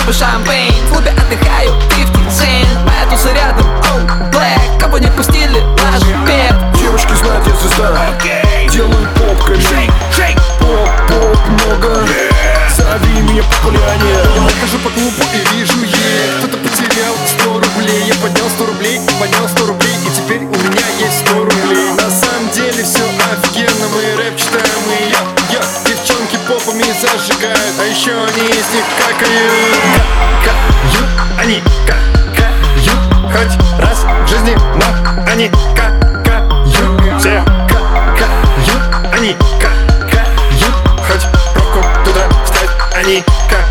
свой шампейн. В клубе отдыхаю, 50 Cent. Моя туса рядом, oh, black. Кого не пустили, ложь, бед. Девушки знают, я звезда. Делаю попками. Поп много. Зови меня популярнее. Я хожу по клубу и вижу ей. Кто-то потерял 100 рублей. Я поднял 100 рублей, поднял 100 рублей. И теперь у меня есть 100 рублей. На самом деле все офигенно. Мы рэп читаем и девчонки попами зажигают. А еще они из них какают. Они какают. Хоть раз в жизни, но они какают. Все какают. Они какают. Хоть руку туда встать. Они какают.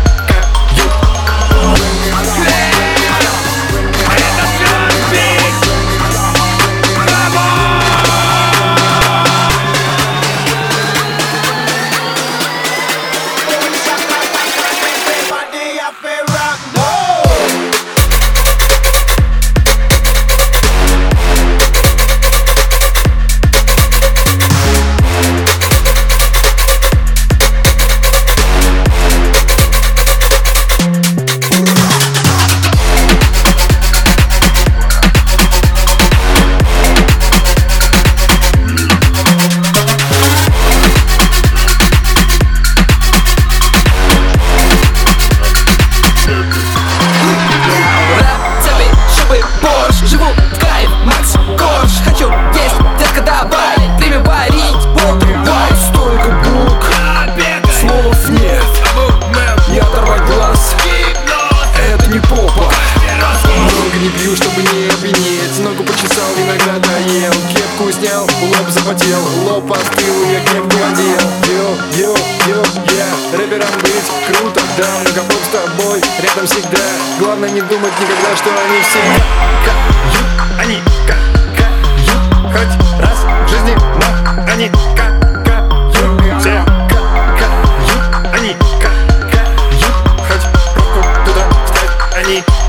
Живу в кайф, Макс Корж. Хочу есть, детка, давай. Время варить, полтрудай. Столько букв, слов нет. Не оторвать глаз, это не попа. Много не пью, чтобы не опьянеть. Ногу почесал, иногда доел. Кепку снял, лоб запотел. Лоб остыл, я кепку одел. Я рэпером быть круто. Да, много бог с тобой, рядом всегда. Главное не думать никогда, что они все какают. Они какают. Хоть раз в жизни, но они какают. Все какают. Они какают. Хоть руку туда встать. Они